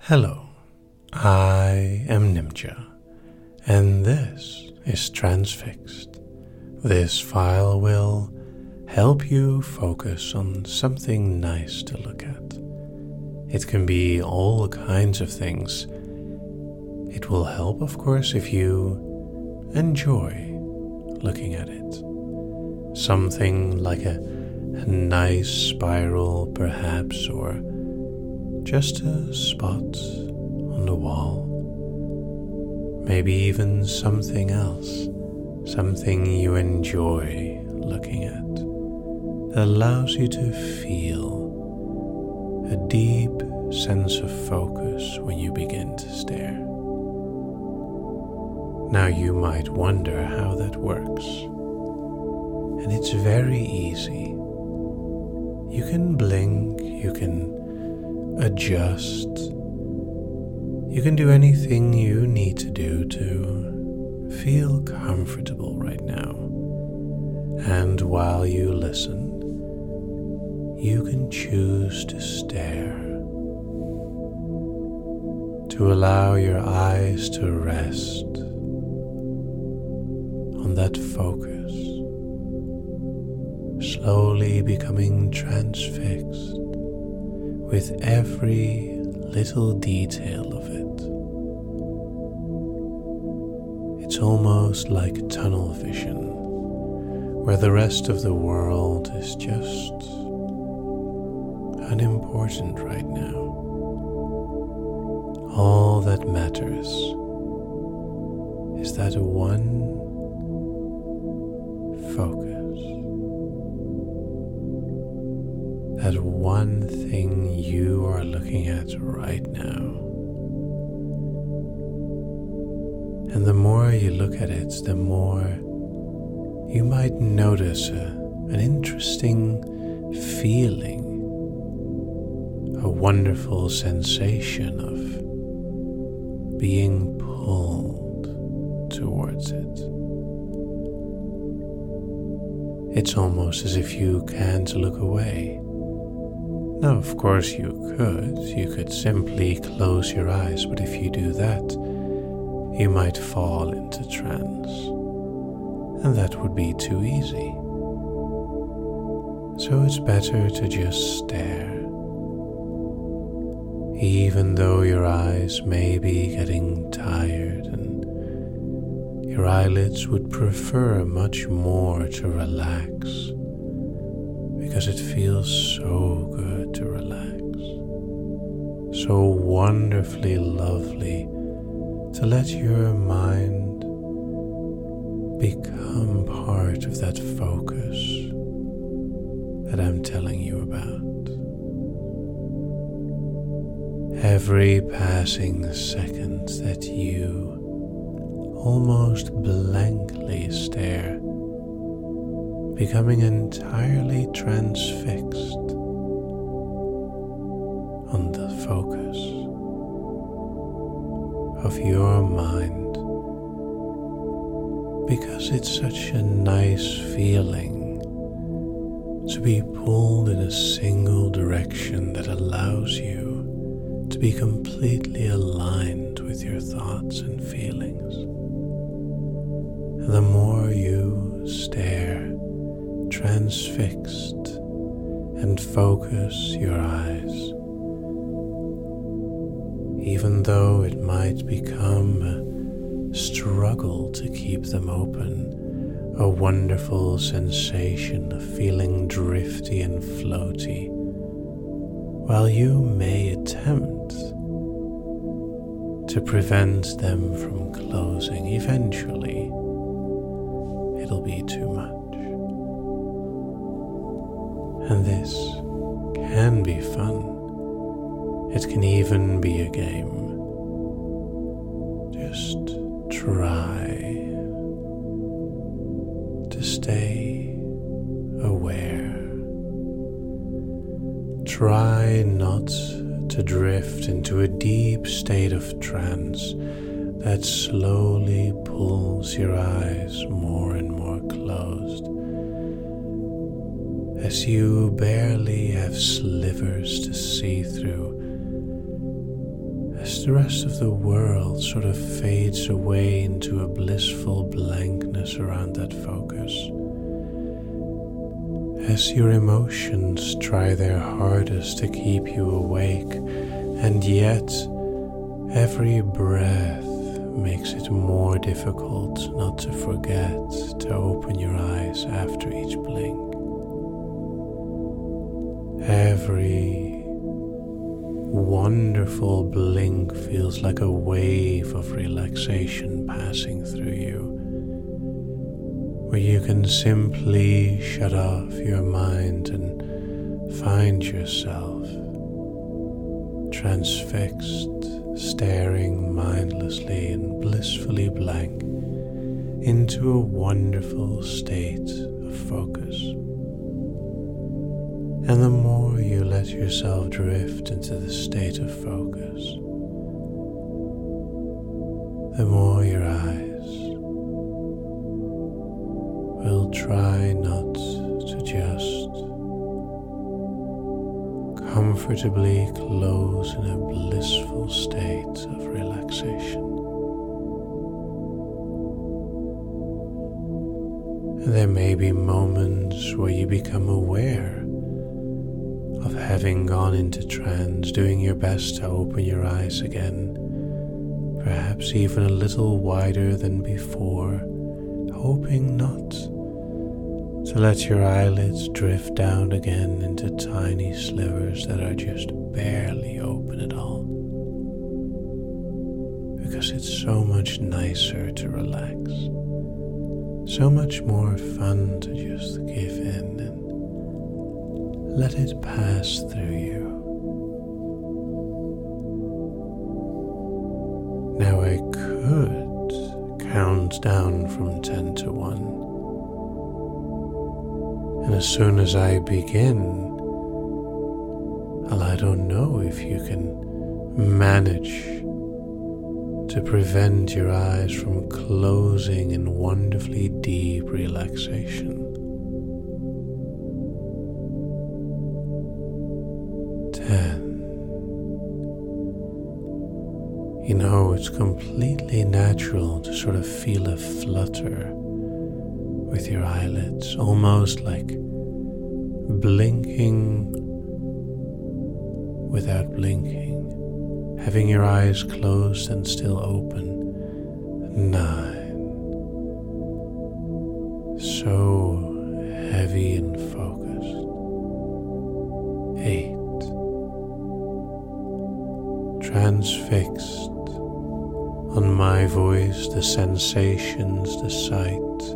Hello, I am Nimja, and this is Transfixed. This file will help you focus on something nice to look at. It can be all kinds of things. It will help, of course, if you enjoy looking at it. Something like a nice spiral, perhaps, or just a spot on the wall. Maybe even something else, something you enjoy looking at, that allows you to feel a deep sense of focus when you begin to stare. Now you might wonder how that works. And it's very easy. You can blink, you can adjust. You can do anything you need to do to feel comfortable right now. And while you listen, you can choose to stare, to allow your eyes to rest on that focus, slowly becoming transfixed with every little detail of it. It's almost like tunnel vision, where the rest of the world is just unimportant right now. All that matters is that one focus. That one thing you are looking at right now. And the more you look at it, the more you might notice an interesting feeling, a wonderful sensation of being pulled towards it. It's almost as if you can't look away. Now, of course you could simply close your eyes, but if you do that, you might fall into trance, and that would be too easy. So it's better to just stare. Even though your eyes may be getting tired and your eyelids would prefer much more to relax, because it feels so good to relax, so wonderfully lovely to let your mind become part of that focus that I'm telling you about. Every passing second that you almost blankly stare, becoming entirely transfixed on the focus of your mind, because it's such a nice feeling to be pulled in a single direction that allows you to be completely aligned with your thoughts and feelings. And the more you stare, transfixed, and focus your eyes, even though it might become a struggle to keep them open, a wonderful sensation of feeling drifty and floaty, while you may attempt to prevent them from closing, eventually it'll be too much. And this can be fun. It can even be a game. Just try to stay aware. Try not to drift into a deep state of trance that slowly pulls your eyes more and more closed, as you barely have slivers to see through, as as the rest of the world sort of fades away into a blissful blankness around that focus. As your emotions try their hardest to keep you awake, and yet every breath makes it more difficult not to forget to open your eyes after each blink. Every wonderful blink feels like a wave of relaxation passing through you, where you can simply shut off your mind and find yourself transfixed, staring mindlessly and blissfully blank into a wonderful state of focus. And the more you let yourself drift into the state of focus, the more your eyes will try not to just comfortably close in a blissful state of relaxation. And there may be moments where you become aware of having gone into trance, doing your best to open your eyes again, perhaps even a little wider than before, hoping not to let your eyelids drift down again into tiny slivers that are just barely open at all. Because it's so much nicer to relax, so much more fun to just give in and let it pass through you. Now I could count down from 10 to 1. And as soon as I begin, well, I don't know if you can manage to prevent your eyes from closing in wonderfully deep relaxation. 10. You know, it's completely natural to sort of feel a flutter with your eyelids, almost like blinking without blinking, having your eyes closed and still open. 9. So heavy and focused. 8. Transfixed on my voice, the sensations, the sight.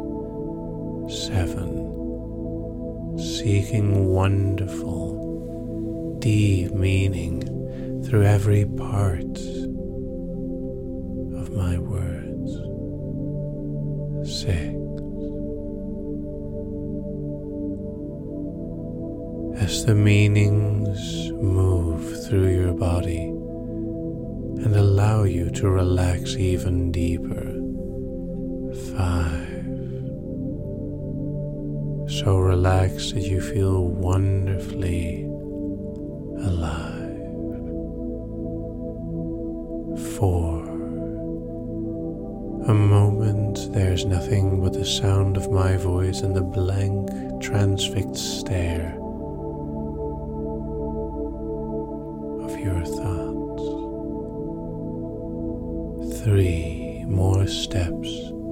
7. Seeking wonderful, deep meaning through every part of my words. 6. As the meanings move through your body and allow you to relax even deeper. 5. So relaxed that you feel wonderfully alive. 4. A moment there's nothing but the sound of my voice and the blank, transfixed stare of your thoughts. 3 more steps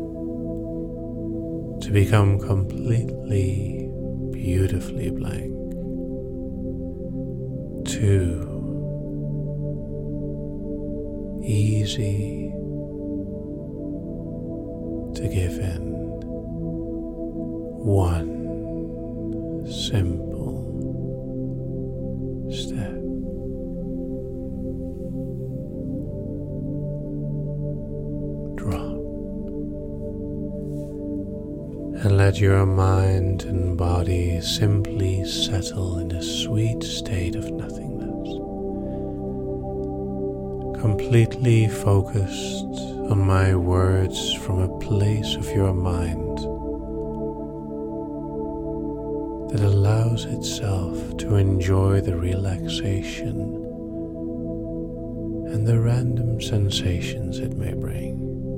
to become completely, beautifully blank. 2. Easy to give in. 1 simple step. Drop. And let your mind and body simply settle in a sweet state of nothingness, completely focused on my words from a place of your mind that allows itself to enjoy the relaxation and the random sensations it may bring.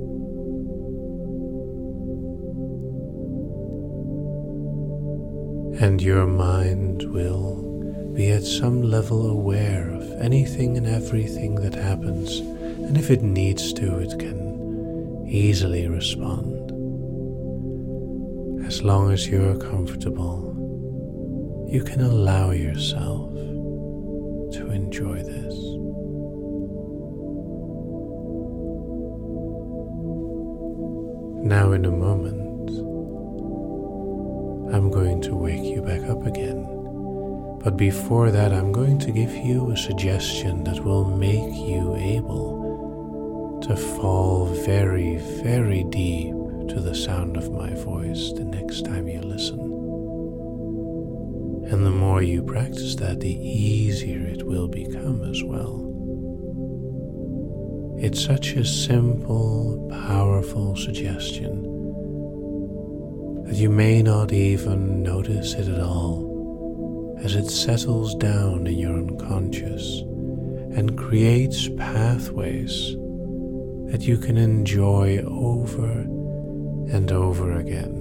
And your mind will be at some level aware of anything and everything that happens, and if it needs to, it can easily respond. As long as you're comfortable, you can allow yourself to enjoy this. Now, in a moment, I'm going to wake you back up again. But before that, I'm going to give you a suggestion that will make you able to fall very, very deep to the sound of my voice the next time you listen. And the more you practice that, the easier it will become as well. It's such a simple, powerful suggestion that you may not even notice it at all as it settles down in your unconscious and creates pathways that you can enjoy over and over again.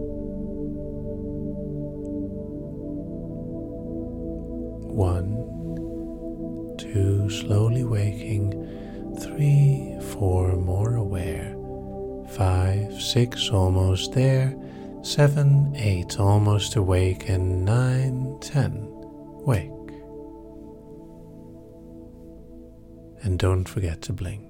1, 2, slowly waking. 3, 4, more aware. 5, 6, almost there. 7, 8, almost awake. And 9, 10, wake. And don't forget to blink.